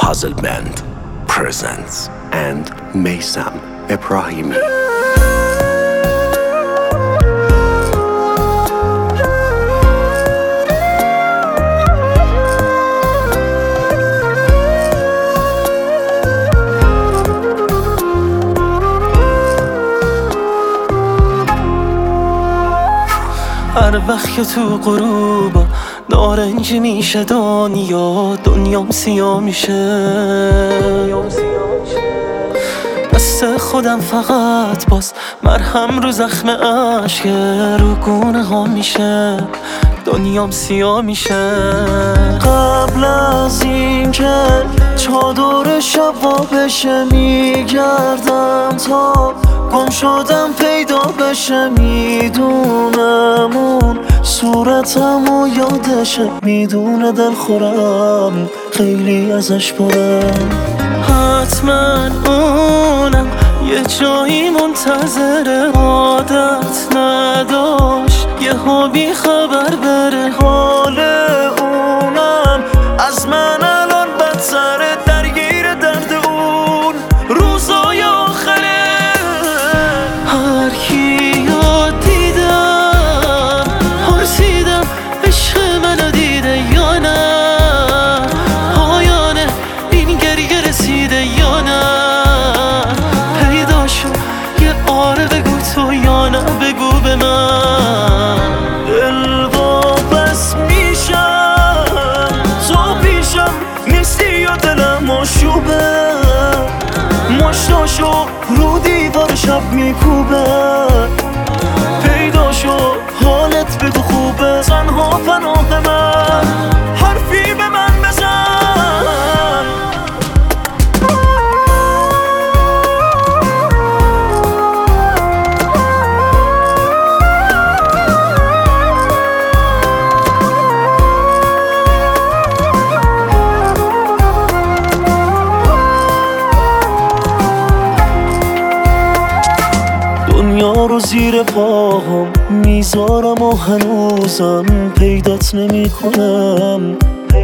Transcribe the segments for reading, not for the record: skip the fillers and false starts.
Puzzle Band presents and Meysam Ebrahimi. هر وقت که تو غروبا نارنجی میشه دنیام سیاه میشه. دست خودم فقط باز مرهم رو زخم عشق رو گونه ها میشه. دنیام سیاه میشه. قبل از این که چادر شبا بشه میگردم تا گم شدم پیدا بشه. میدونم اون صورتمو یادشه. میدونه دل خورم خیلی ازش برم. حتما اونم یه جایی منتظر عادت نداشت یه ها بی خبر بره. حال اونم از من الان بدتره. درگیر درد اون روزای آخره. هر کیو دیدم پرسیدم عشق منو دیده یا نه. پایانه این گریه رسیده یا نه. پیدا شو یه آره بگو تو یا نه بگو به من. دل واپس میشم تو پیشم نیستی یا دلم آشوبه. مشتاشو رو دیوار شب میکوبه. پیدا شو حالت بگو خوبه. تنها پناه من حرفی به من بزن. دنیا رو زیر پاهم میذارم و هنوزم پیدات نمی کنم.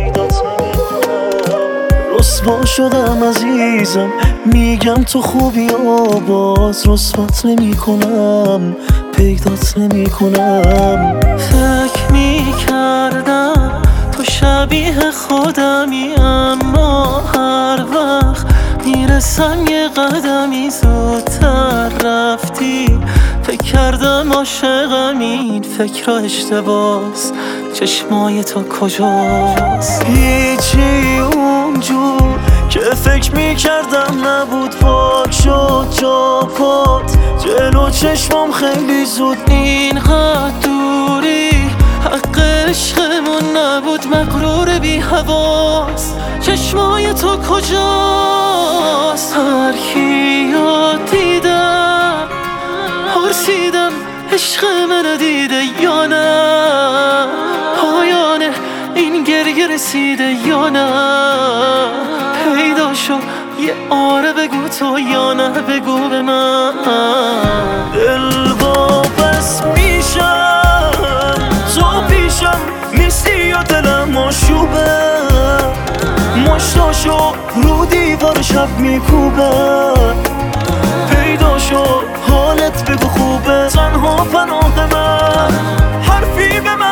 رسوا شدم عزیزم میگم تو خوبی و باز رسوات نمی کنم. پیدات نمی کنم. فکر میکردم تو شبیه خودمی اما هر وقت میرسم یه قدمی زودتر رفتی. فکر کردم عاشقم این فکر اشتباس. چشمای تو کجاست؟ هیچی اونجور که فکر میکردم نبود. پاک شد جا پات جلو چشمام خیلی زود. اینقدر دوری حق عشقمون نبود. مغرور بی حواس چشمای تو کجاست؟ هر کیو دیدم پرسیدم عشق منو دیده یا نه. پایانه این گریه رسیده یا نه. پیدا شو یه آره بگو تو یا نه بگو به من. دل واپس میشم تو پیشم نیستی یا دلم آشوبه. مشتاشو رو دیوار شب میکوبه. پیدا شو حالت بگو خوبه. تنها پناه من حرفی به من